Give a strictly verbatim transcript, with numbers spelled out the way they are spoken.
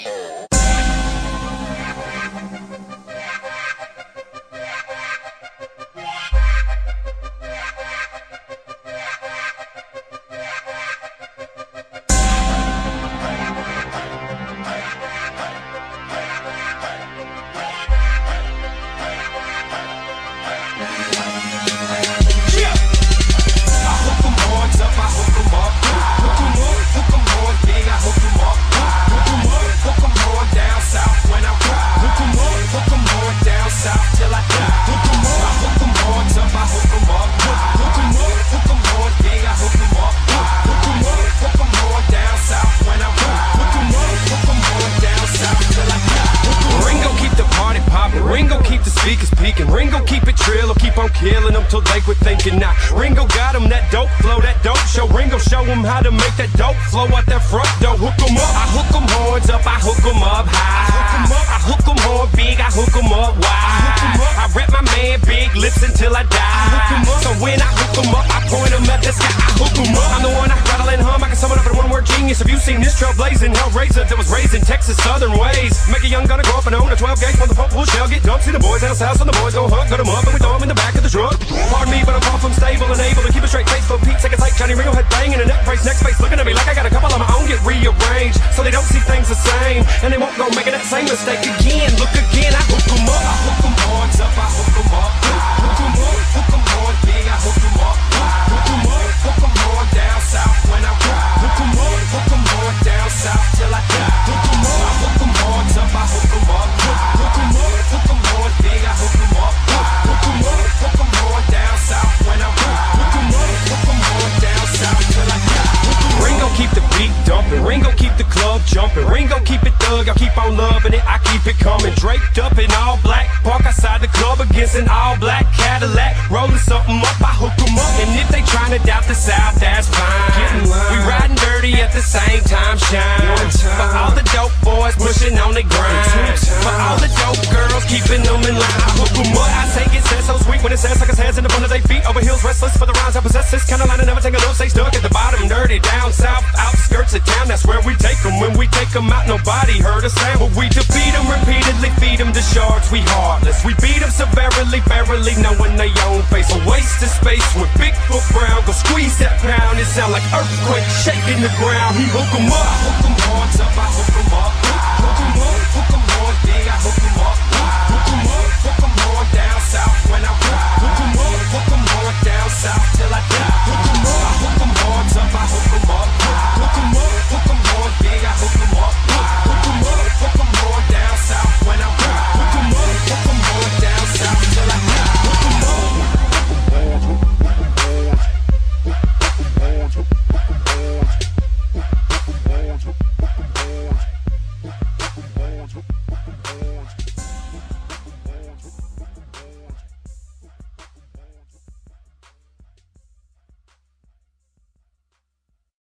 Ringo keep it trill or keep on killing them till they quit thinking now. Ringo got him that dope flow, that dope show. Ringo show him how to make that dope flow out that front door. Hook 'em up, I hook 'em horns up, I hook 'em up high. I hook 'em horn big, I hook 'em up wide. I rep my man big lips until I die. So when I hook 'em up, I point 'em at the sky. I hook 'em up. I'm the one I rattle and hum. I can sum it up in one word genius. Have you seen this trailblazing hellraiser that was raised in Texas southern ways? Make a young gunner grow up and own a twelve gauge from the pump full shell. Get dumped, see the boys down south, so the boys go hunt, cut 'em up, and we throw 'em in the back of the truck. Pardon me, but I'm far from stable and able to keep a straight face for Pete. Take a tight Johnny Ringo head bang and a neck brace, next face looking at me like I got a couple of my own get rearranged, so they don't see things the same, and they won't go making that same mistake again. Look again, I hook 'em up, I hook 'em horns up, I hook 'em up, hook 'em up, hook 'em horn big, I hook 'em up, hook 'em up, hook 'em horn down south when I ride, hook 'em up, hook 'em horn down south till I die, hook 'em up, I hook 'em horns up, I hook 'em up, hook 'em up, hook 'em horn big, I hook 'em up, hook 'em up, hook 'em horn down south when I ride, hook 'em up, hook 'em horn down south till I die. Ringo keep the beat dumping, Ringo keep the club jumping, Ringo keep it thug, I keep on loving it, I keep it coming. Draped up in all black, park outside the club against an all black Cadillac, rolling something up, I hook 'em up. And if they trying to doubt the South, that's fine. We riding dirty at the same time, shine. For all the dope boys pushing on the grind, for all the dope girls keeping them in line, I hook 'em up. I say it says so sweet when it says suckers hands in the front of their feet, over heels restless for the rhymes I possess. This kind of line I never take a look, stay stuck at the bottom, dirty down south, outskirts of town. That's where we take 'em. When we take 'em out, nobody heard a sound. But we defeat 'em repeatedly, feed 'em to sharks. We heartless. We beat 'em severely, barely knowing they own face. A waste of space with Bigfoot Brown. Go squeeze that pound. It sound like earthquake shaking the ground. He hook 'em up.